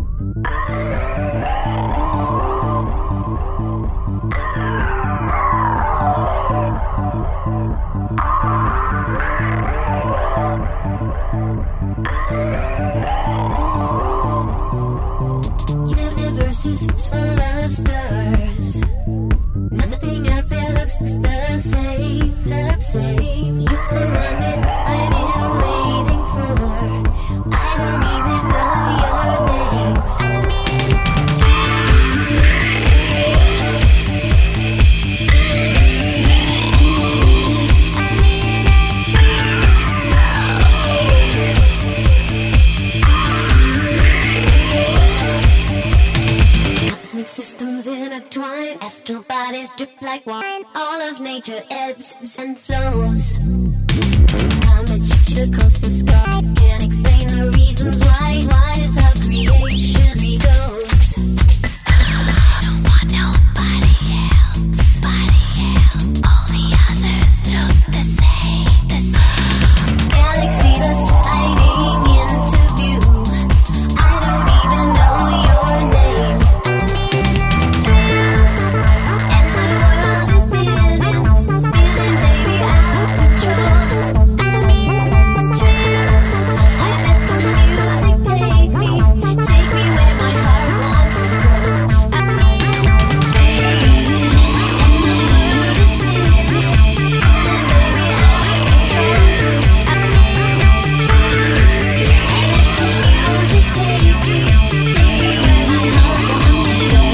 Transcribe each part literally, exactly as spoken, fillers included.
Universe is full of stars. Nothing out there looks the same, the same. You're the one that I've been waiting for. I don't even know your name. I'm in a trance. I'm in a trance. Cosmic systems intertwine, astral bodies drip like wine. All of nature ebbs and flows. Comet across the sky, can't explain the reasons why. Why is how creation goes? I don't want nobody else, body else. All the others look the same, the same. Galaxy dust hiding into view. I don't even know your name. I'm in a trance, and my world is spinning, spinning, baby, out of control. I'm in a trance. I let the music take me, take me where my heart wants to go. I'm in a trance, and my world is spinning, spinning, baby, out of control. I'm in a trance. I let the music take me, take me where my heart wants to go.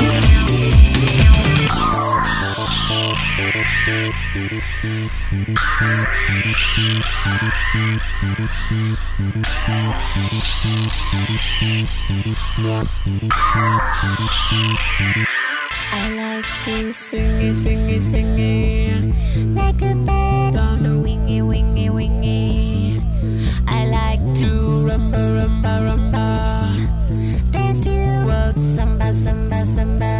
I like to sing it, sing it, sing it like a bird on a wingy, wingy, wingy. I like to rumba, rumba, rumba. Dance to the world, samba, samba, samba.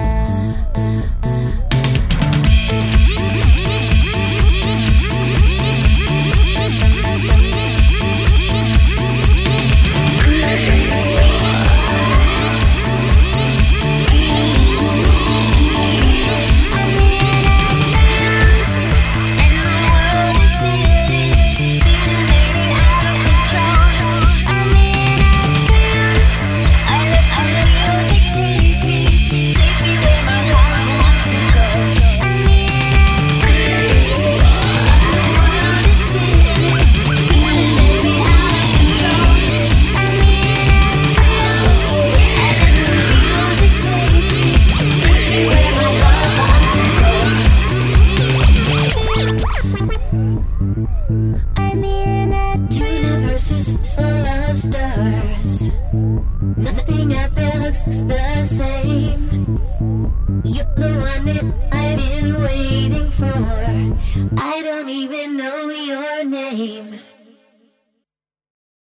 I'm in a universe is full of stars. Nothing out there looks the same. You're the one that I've been waiting for. I don't even know you.